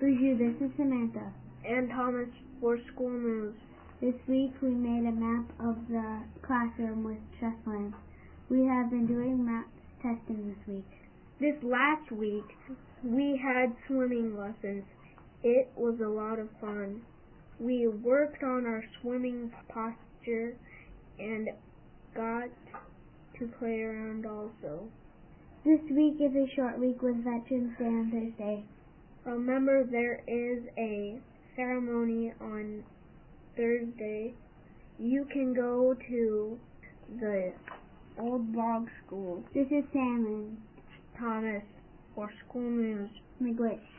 Bonjour, this is Samantha. And Thomas for School News. This week we made a map of the classroom with stress lamps. We have been doing math testing this week. This last week we had swimming lessons. It was a lot of fun. We worked on our swimming posture and got to play around also. This week is a short week with Veterans Day on Thursday. Remember, there is a ceremony on Thursday. You can go to the Old Log School. This is Sam and Thomas for School News. McGlish.